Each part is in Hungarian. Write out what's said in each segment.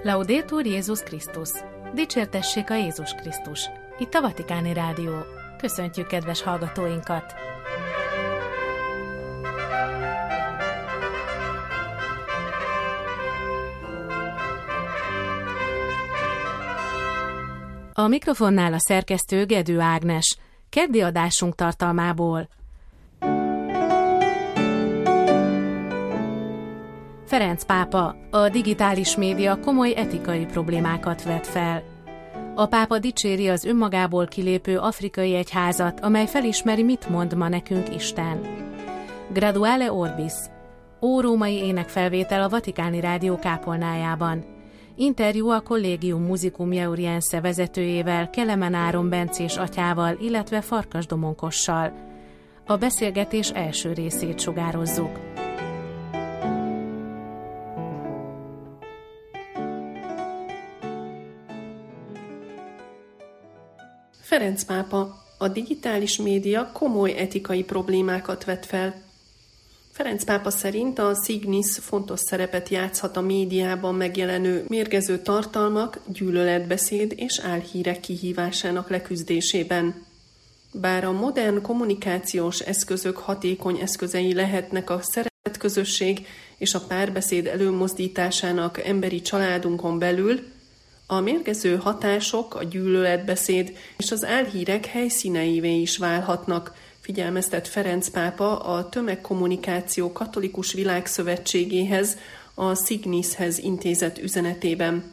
Laudetur Jézus Krisztus! Dicsértessék a Jézus Krisztus! Itt a Vatikáni Rádió. Köszöntjük kedves hallgatóinkat! A mikrofonnál a szerkesztő Gedő Ágnes. Keddi adásunk tartalmából. Ferenc pápa, a digitális média komoly etikai problémákat vet fel. A pápa dicséri az önmagából kilépő afrikai egyházat, amely felismeri, mit mond ma nekünk Isten. Graduale Orbis. Római énekfelvétel a Vatikáni Rádió kápolnájában. Interjú a Collegium Musicum Jauriense vezetőjével, Kelemen Áron bencés atyával, illetve Farkas Domonkossal. A beszélgetés első részét sugározzuk. Ferenc pápa, a digitális média komoly etikai problémákat vet fel. Ferenc pápa szerint a Signis fontos szerepet játszhat a médiában megjelenő mérgező tartalmak, gyűlöletbeszéd és álhírek kihívásának leküzdésében. Bár a modern kommunikációs eszközök hatékony eszközei lehetnek a szeretetközösség és a párbeszéd előmozdításának emberi családunkon belül, a mérgező hatások, a gyűlöletbeszéd és az álhírek helyszíneivé is válhatnak, figyelmeztet Ferenc pápa a Tömegkommunikáció Katolikus Világszövetségéhez, a Signishez intézett üzenetében.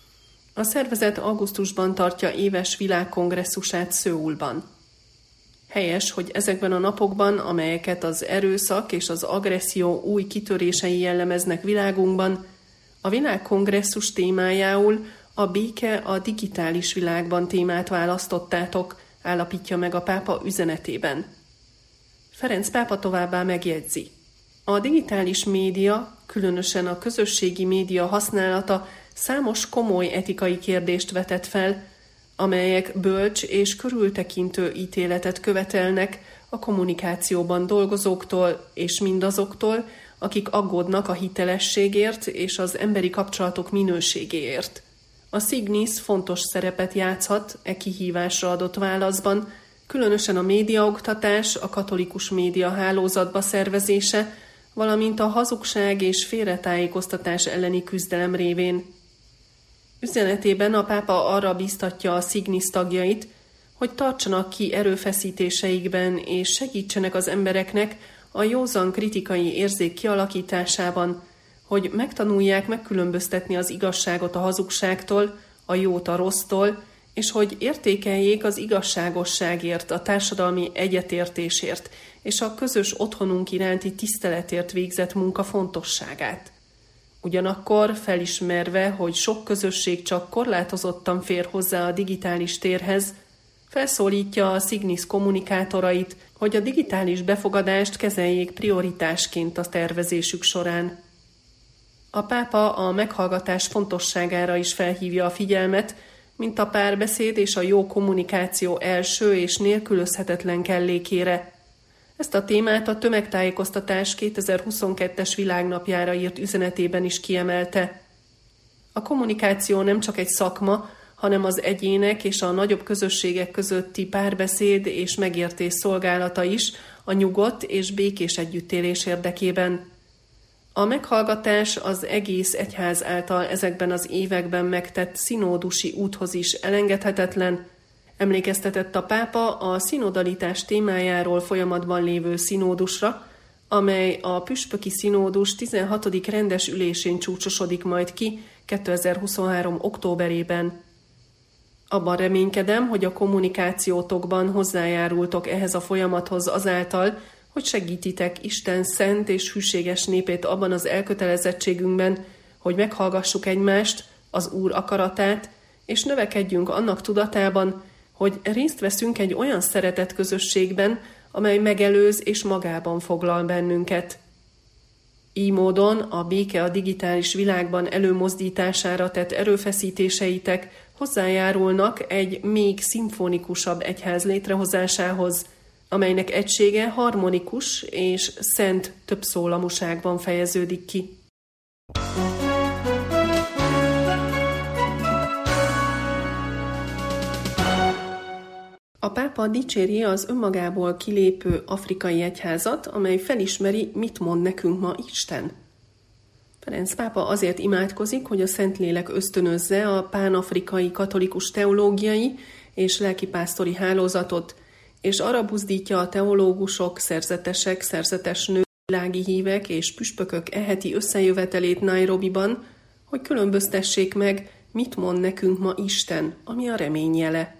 A szervezet augusztusban tartja éves világkongresszusát Szöulban. Helyes, hogy ezekben a napokban, amelyeket az erőszak és az agresszió új kitörései jellemeznek világunkban, a világkongresszus témájául a béke a digitális világban témát választottátok, állapítja meg a pápa üzenetében. Ferenc pápa továbbá megjegyzi. A digitális média, különösen a közösségi média használata számos komoly etikai kérdést vetett fel, amelyek bölcs és körültekintő ítéletet követelnek a kommunikációban dolgozóktól és mindazoktól, akik aggódnak a hitelességért és az emberi kapcsolatok minőségéért. A Signis fontos szerepet játszhat e kihívásra adott válaszban, különösen a médiaoktatás, a katolikus média hálózatba szervezése, valamint a hazugság és félretájékoztatás elleni küzdelem révén. Üzenetében a pápa arra bíztatja a Signis tagjait, hogy tartsanak ki erőfeszítéseikben és segítsenek az embereknek a józan kritikai érzék kialakításában, hogy megtanulják megkülönböztetni az igazságot a hazugságtól, a jót a rossztól, és hogy értékeljék az igazságosságért, a társadalmi egyetértésért és a közös otthonunk iránti tiszteletért végzett munka fontosságát. Ugyanakkor felismerve, hogy sok közösség csak korlátozottan fér hozzá a digitális térhez, felszólítja a Signis kommunikátorait, hogy a digitális befogadást kezeljék prioritásként a tervezésük során. A pápa a meghallgatás fontosságára is felhívja a figyelmet, mint a párbeszéd és a jó kommunikáció első és nélkülözhetetlen kellékére. Ezt a témát a Tömegtájékoztatás 2022-es világnapjára írt üzenetében is kiemelte. A kommunikáció nem csak egy szakma, hanem az egyének és a nagyobb közösségek közötti párbeszéd és megértés szolgálata is a nyugodt és békés együttélés érdekében. A meghallgatás az egész egyház által ezekben az években megtett szinódusi úthoz is elengedhetetlen, emlékeztetett a pápa a szinodalitás témájáról folyamatban lévő szinódusra, amely a püspöki szinódus 16. rendes ülésén csúcsosodik majd ki 2023. októberében. Abban reménykedem, hogy a kommunikációtokban hozzájárultok ehhez a folyamathoz azáltal, hogy segítitek Isten szent és hűséges népét abban az elkötelezettségünkben, hogy meghallgassuk egymást, az Úr akaratát, és növekedjünk annak tudatában, hogy részt veszünk egy olyan szeretett közösségben, amely megelőz és magában foglal bennünket. Így módon a béke a digitális világban előmozdítására tett erőfeszítéseitek hozzájárulnak egy még szimfonikusabb egyház létrehozásához, amelynek egysége harmonikus és szent többszólamúságban fejeződik ki. A pápa dicséri az önmagából kilépő afrikai egyházat, amely felismeri, mit mond nekünk ma Isten. Ferenc pápa azért imádkozik, hogy a Szentlélek ösztönözze a pánafrikai katolikus teológiai és lelkipásztori hálózatot, és arra buzdítja a teológusok, szerzetesek, szerzetesnők, világi hívek és püspökök eheti összejövetelét Nairobiban, hogy különböztessék meg, mit mond nekünk ma Isten, ami a remény jele.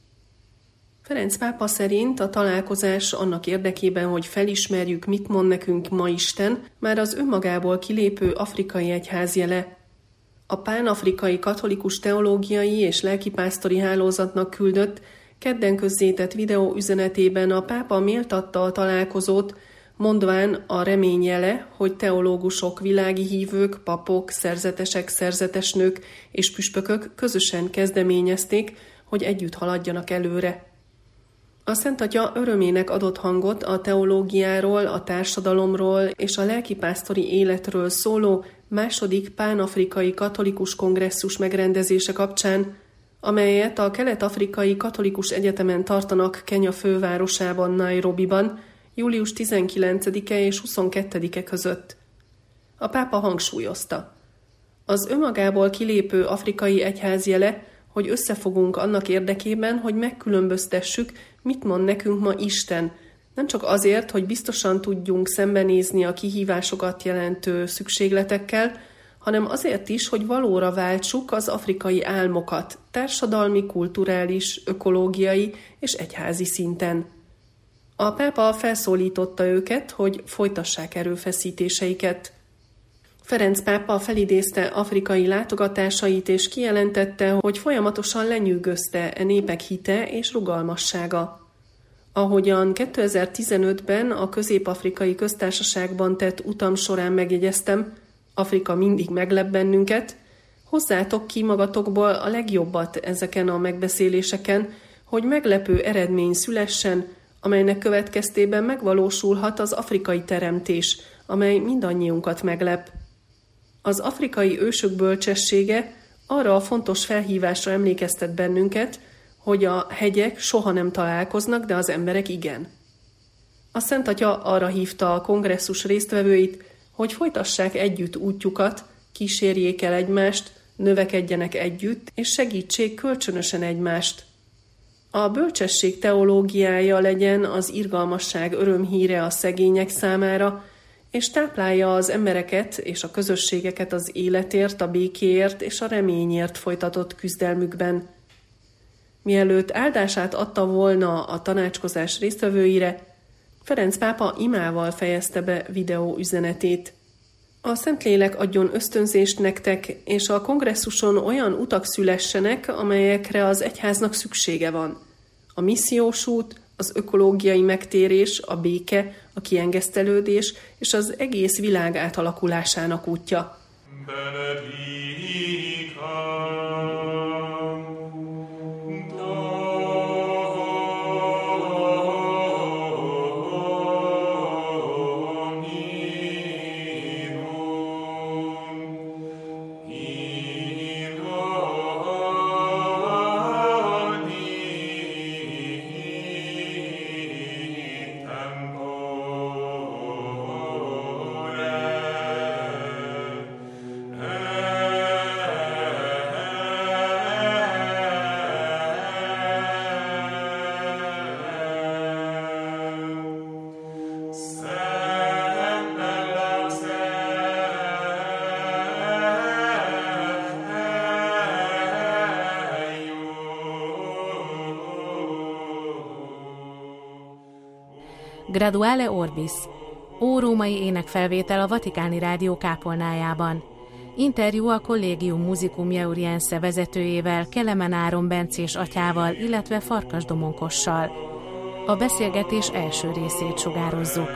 Ferenc pápa szerint a találkozás annak érdekében, hogy felismerjük, mit mond nekünk ma Isten, már az önmagából kilépő afrikai egyház jele. A pánafrikai katolikus teológiai és lelkipásztori hálózatnak küldött, kedden közzétett videó üzenetében a pápa méltatta a találkozót, mondván a remény jele, hogy teológusok, világi hívők, papok, szerzetesek, szerzetesnők és püspökök közösen kezdeményezték, hogy együtt haladjanak előre. A Szent Atya örömének adott hangot a teológiáról, a társadalomról és a lelkipásztori életről szóló második pánafrikai katolikus kongresszus megrendezése kapcsán, amelyet a Kelet-Afrikai Katolikus Egyetemen tartanak Kenya fővárosában, Nairobiban, július 19-e és 22-e között. A pápa hangsúlyozta: az önmagából kilépő afrikai egyház jele, hogy összefogunk annak érdekében, hogy megkülönböztessük, mit mond nekünk ma Isten, nem csak azért, hogy biztosan tudjunk szembenézni a kihívásokat jelentő szükségletekkel, hanem azért is, hogy valóra váltsuk az afrikai álmokat, társadalmi, kulturális, ökológiai és egyházi szinten. A pápa felszólította őket, hogy folytassák erőfeszítéseiket. Ferenc pápa felidézte afrikai látogatásait és kijelentette, hogy folyamatosan lenyűgözte e népek hite és rugalmassága. Ahogyan 2015-ben a Közép-Afrikai Köztársaságban tett utam során megjegyeztem, Afrika mindig meglep bennünket, hozzátok ki magatokból a legjobbat ezeken a megbeszéléseken, hogy meglepő eredmény szülessen, amelynek következtében megvalósulhat az afrikai teremtés, amely mindannyiunkat meglep. Az afrikai ősök bölcsessége arra a fontos felhívásra emlékeztet bennünket, hogy a hegyek soha nem találkoznak, de az emberek igen. A Szent Atya arra hívta a kongresszus résztvevőit, hogy folytassák együtt útjukat, kísérjék el egymást, növekedjenek együtt, és segítsék kölcsönösen egymást. A bölcsesség teológiája legyen az irgalmasság örömhíre a szegények számára, és táplálja az embereket és a közösségeket az életért, a békéért és a reményért folytatott küzdelmükben. Mielőtt áldását adta volna a tanácskozás résztvevőire, Ferenc pápa imával fejezte be videó üzenetét. A Szentlélek adjon ösztönzést nektek, és a kongresszuson olyan utak szülessenek, amelyekre az egyháznak szüksége van. A missziós út, az ökológiai megtérés, a béke, a kiengesztelődés és az egész világ átalakulásának útja. Graduale Orbis. Órómai énekfelvétel a Vatikáni Rádió kápolnájában. Interjú a Collegium Musicum Jauriense vezetőjével, Kelemen Áron bencés atyával, illetve Farkas Domonkossal. A beszélgetés első részét sugározzuk.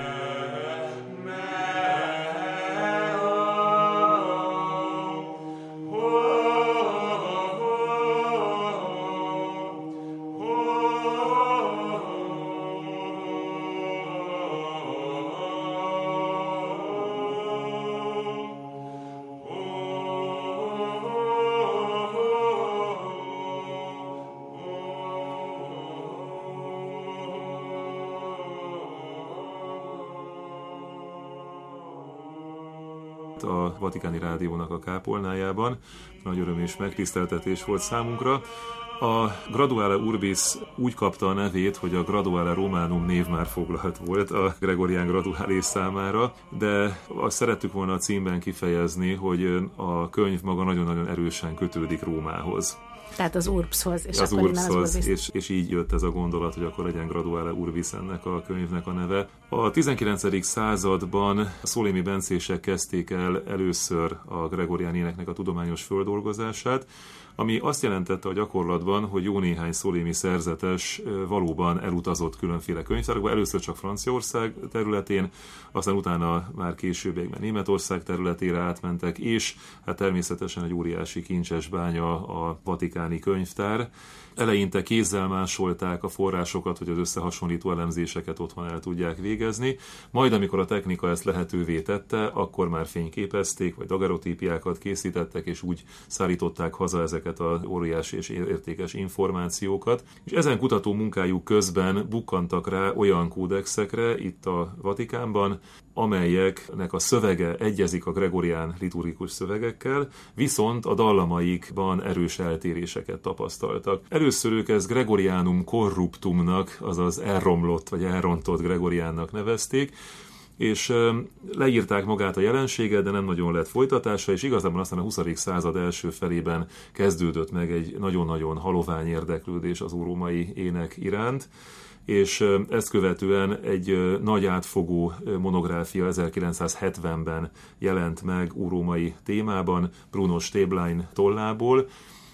itt a Vatikáni Rádiónak a kápolnájában. Nagy öröm és megtiszteltetés volt számunkra. A Graduale Urbis úgy kapta a nevét, hogy a Graduale Romanum név már foglalt volt a Gregorián Gradualis számára, de azt szerettük volna a címben kifejezni, hogy a könyv maga nagyon-nagyon erősen kötődik Rómához. Tehát az Urbshoz, és az akkor Urbshoz, és így jött ez a gondolat, hogy akkor legyen Graduale Urbis ennek a könyvnek a neve. A 19. században a szolimi bencések kezdték el először a gregorián éneknek a tudományos földolgozását, ami azt jelentette a gyakorlatban, hogy jó néhány szolimi szerzetes valóban elutazott különféle könyvtárokba, először csak Franciaország területén, aztán utána már későbbiekben Németország területére átmentek, és hát természetesen egy óriási kincses bánya a vatikáni könyvtár. Eleinte kézzel másolták a forrásokat, hogy az összehasonlító elemzéseket otthon el tudják végezni, majd amikor a technika ezt lehetővé tette, akkor már fényképezték, vagy daguerreotípiákat készítettek, és úgy szállították haza ezeket az óriási és értékes információkat. És ezen kutató munkájuk közben bukkantak rá olyan kódexekre itt a Vatikánban, amelyeknek a szövege egyezik a gregorián liturgikus szövegekkel, viszont a dallamaikban erős eltéréseket tapasztaltak. Először ők ezt Gregorianum corruptumnak, azaz elromlott vagy elrontott Gregoriánnak nevezték, és leírták magát a jelenséget, de nem nagyon lett folytatása, és igazából aztán a 20. század első felében kezdődött meg egy nagyon-nagyon halovány érdeklődés az órómai ének iránt, és ezt követően egy nagy átfogó monográfia 1970-ben jelent meg órómai témában, Bruno Stäblein tollából,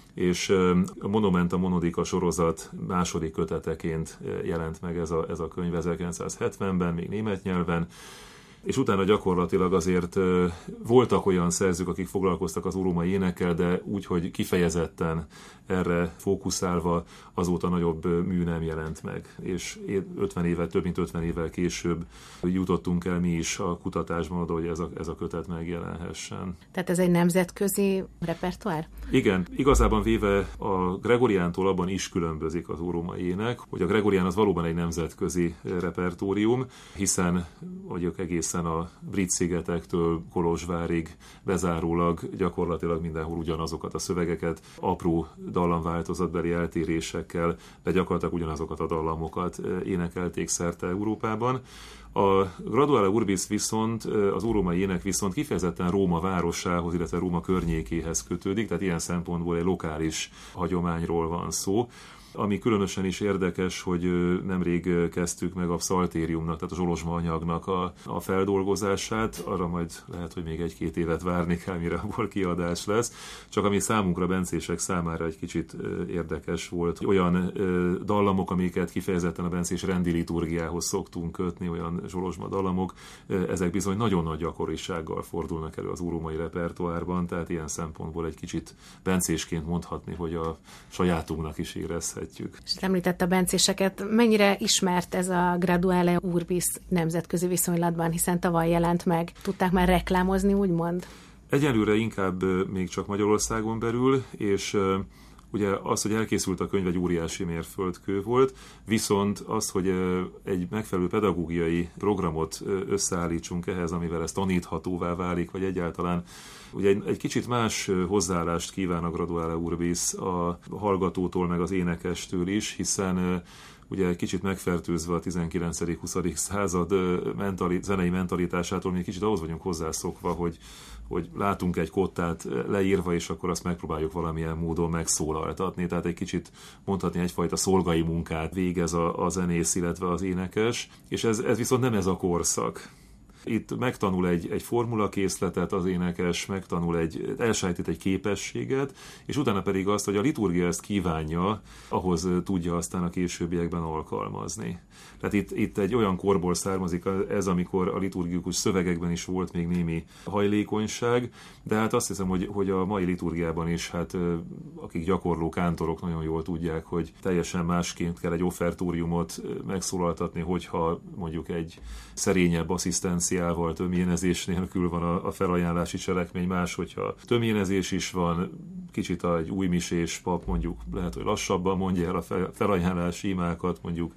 és a Monumenta Monodica sorozat második köteteként jelent meg ez a könyv 1970-ben, még német nyelven, és utána gyakorlatilag azért voltak olyan szerzők, akik foglalkoztak az órómai énekkel, de úgy, hogy kifejezetten erre fókuszálva azóta nagyobb mű nem jelent meg. És több mint 50 évvel később jutottunk el mi is a kutatásban oda, hogy ez a kötet megjelenhessen. Tehát ez egy nemzetközi repertoár? Igen, igazában véve a Gregoriántól abban is különbözik az órómai ének, hogy a Gregorián az valóban egy nemzetközi repertórium, hiszen mondjuk egészen a Brit-szigetektől Kolozsvárig bezárólag gyakorlatilag mindenhol ugyanazokat a szövegeket, apró dallamváltozatbeli eltérésekkel, de gyakorlatilag ugyanazokat a dallamokat énekelték szerte Európában. A Graduale Urbis viszont, az órómai ének viszont kifejezetten Róma városához, illetve Róma környékéhez kötődik, tehát ilyen szempontból egy lokális hagyományról van szó. Ami különösen is érdekes, hogy nemrég kezdtük meg a pszaltériumnak, tehát a zsolozsma anyagnak a feldolgozását, arra majd lehet, hogy még 1-2 évet várni kell, mire abból kiadás lesz. Csak ami számunkra, bencések számára egy kicsit érdekes volt, olyan dallamok, amiket kifejezetten a bencés rendi liturgiához szoktunk kötni, olyan zsolozsma dallamok, ezek bizony nagyon nagy gyakorisággal fordulnak elő az órómai repertoárban, tehát ilyen szempontból egy kicsit bencésként mondhatni, hogy a sajátunknak is érezhetjük. És említette a bencéseket, mennyire ismert ez a Graduale Urbis nemzetközi viszonylatban, hiszen tavaly jelent meg. Tudták már reklámozni, úgymond? Egyelőre inkább még csak Magyarországon belül, és ugye az, hogy elkészült a könyv, egy óriási mérföldkő volt, viszont az, hogy egy megfelelő pedagógiai programot összeállítsunk ehhez, amivel ez taníthatóvá válik, vagy egyáltalán ugye egy kicsit más hozzáállást kíván a Graduale Urbis a hallgatótól, meg az énekestől is, hiszen ugye kicsit megfertőzve a 19.-20. század zenei mentalitásától, mi kicsit ahhoz vagyunk hozzászokva, hogy látunk egy kottát leírva, és akkor azt megpróbáljuk valamilyen módon megszólaltatni. Tehát egy kicsit mondhatni egyfajta szolgai munkát végez a zenész, illetve az énekes, és ez viszont nem ez a korszak. Itt megtanul egy formulakészletet az énekes, elsajátít egy képességet, és utána pedig azt, hogy a liturgia ezt kívánja, ahhoz tudja aztán a későbbiekben alkalmazni. Tehát itt egy olyan korból származik ez, amikor a liturgikus szövegekben is volt még némi hajlékonyság, de hát azt hiszem, hogy a mai liturgiában is, hát akik gyakorló kántorok nagyon jól tudják, hogy teljesen másként kell egy offertóriumot megszólaltatni, hogyha mondjuk egy szerényebb asszisztenciával, tömjénezés nélkül van a felajánlási cselekmény, más, hogyha tömjénezés is van, kicsit egy újmisés pap mondjuk lehet, hogy lassabban mondja el a felajánlási imákat, mondjuk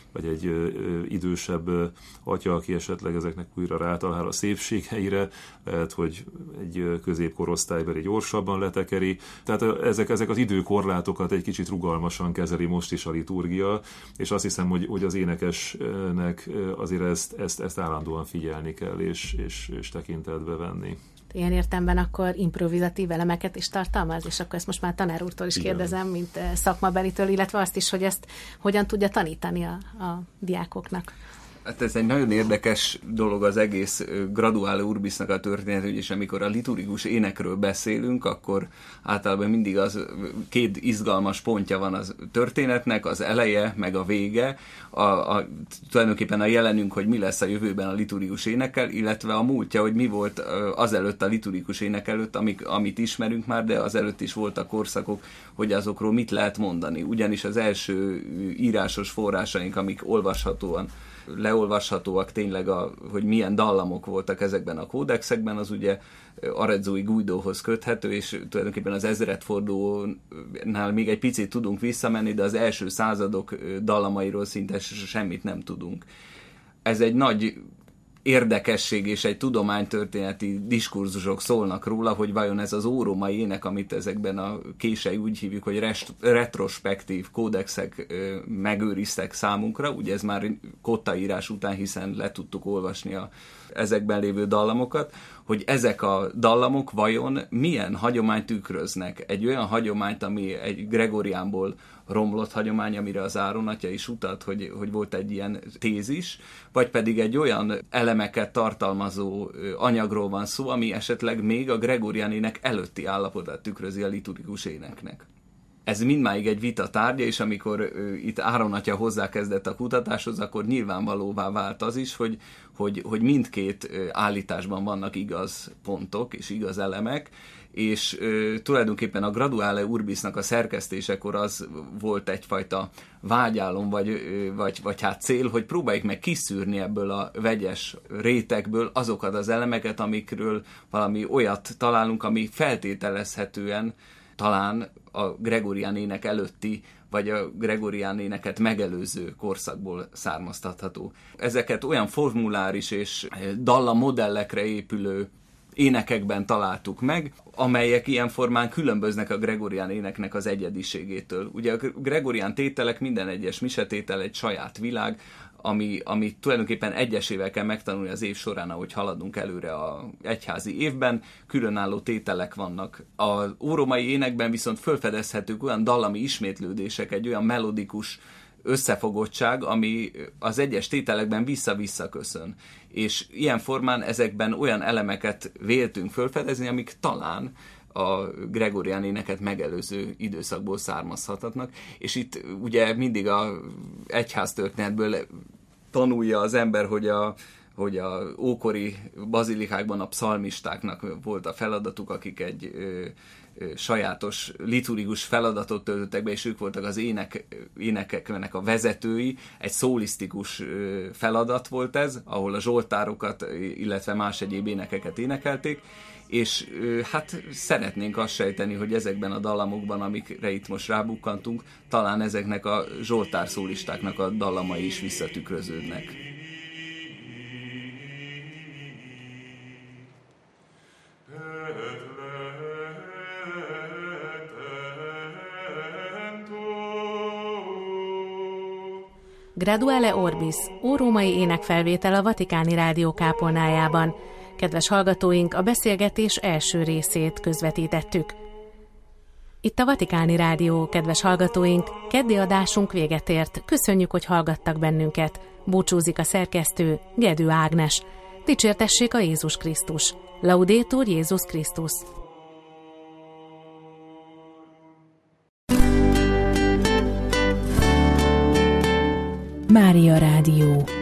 vagy egy idősebb atya, aki esetleg ezeknek újra rátalál a szépségeire, lehet, hogy egy középkorosztálybeli gyorsabban letekeri. Tehát ezek az időkorlátokat egy kicsit rugalmasan kezeli most is a liturgia, és azt hiszem, hogy az énekesnek azért ezt állandóan figyelni kell, és tekintetbe venni. Ilyen értelemben akkor improvizatív elemeket is tartalmaz, és akkor ezt most már tanár úrtól is kérdezem, mint szakmabelitől, illetve azt is, hogy ezt hogyan tudja tanítani a diákoknak. Hát ez egy nagyon érdekes dolog az egész Graduale Urbisnak a történet, és amikor a liturgikus énekről beszélünk, akkor általában mindig az két izgalmas pontja van az történetnek, az eleje, meg a vége, tulajdonképpen a jelenünk, hogy mi lesz a jövőben a liturgikus énekkel, illetve a múltja, hogy mi volt azelőtt a liturgikus ének előtt, amit ismerünk már, de azelőtt is voltak korszakok, hogy azokról mit lehet mondani. Ugyanis az első írásos forrásaink, amik leolvashatóak tényleg, hogy milyen dallamok voltak ezekben a kódexekben, az ugye Arezzói Guidóhoz köthető, és tulajdonképpen az ezredfordulónál még egy picit tudunk visszamenni, de az első századok dallamairól szinte semmit nem tudunk. Ez egy nagy érdekesség és egy tudománytörténeti diskurzusok szólnak róla, hogy vajon ez az órómai ének, amit ezekben a késői úgy hívjuk, hogy retrospektív kódexek megőriztek számunkra, ugye ez már Cotta írás után, hiszen le tudtuk olvasni ezekben lévő dallamokat, hogy ezek a dallamok vajon milyen hagyományt tükröznek. Egy olyan hagyományt, ami egy Gregoriánból romlott hagyomány, amire az Áron atya is utalt, hogy volt egy ilyen tézis, vagy pedig egy olyan elemeket tartalmazó anyagról van szó, ami esetleg még a Gregorián ének előtti állapotát tükrözi a liturgikus éneknek. Ez mindmáig egy vita tárgya, és amikor itt Áron atya hozzákezdett a kutatáshoz, akkor nyilvánvalóvá vált az is, hogy mindkét állításban vannak igaz pontok és igaz elemek, és tulajdonképpen a Graduale Urbisnak a szerkesztésekor az volt egyfajta vágyálom, vagy hát cél, hogy próbáljuk meg kiszűrni ebből a vegyes rétegből azokat az elemeket, amikről valami olyat találunk, ami feltételezhetően talán a Gregorián ének előtti, vagy a Gregorián éneket megelőző korszakból származtatható. Ezeket olyan formuláris és dallamodellekre épülő énekekben találtuk meg, amelyek ilyen formán különböznek a Gregorián éneknek az egyediségétől. Ugye a Gregorián tételek, minden egyes misetétel egy saját világ, ami tulajdonképpen egyesével kell megtanulni az év során, ahogy haladunk előre az egyházi évben, különálló tételek vannak. Az órómai énekben viszont felfedezhetők olyan dallami ismétlődések, egy olyan melodikus összefogottság, ami az egyes tételekben vissza-vissza köszön. És ilyen formán ezekben olyan elemeket véltünk felfedezni, amik talán a Gregorián éneket megelőző időszakból származhatnak, és itt ugye mindig a egyháztörténetből tanulja az ember, hogy a ókori bazilikákban a pszalmistáknak volt a feladatuk, akik egy sajátos liturgikus feladatot töltöttek be, és ők voltak az énekeknek a vezetői. Egy szólisztikus feladat volt ez, ahol a zsoltárokat, illetve más egyéb énekeket énekelték, és hát szeretnénk azt sejteni, hogy ezekben a dallamokban, amikre itt most rábukkantunk, talán ezeknek a zsoltár szólistáknak a dallamai is visszatükröződnek. Graduale Orbis, órómai énekfelvétel a Vatikáni Rádió kápolnájában. Kedves hallgatóink, a beszélgetés első részét közvetítettük. Itt a Vatikáni Rádió, kedves hallgatóink, keddi adásunk véget ért. Köszönjük, hogy hallgattak bennünket. Búcsúzik a szerkesztő, Gedő Ágnes. Dicsértessék a Jézus Krisztus. Laudetur Jézus Krisztus. Mária Rádió.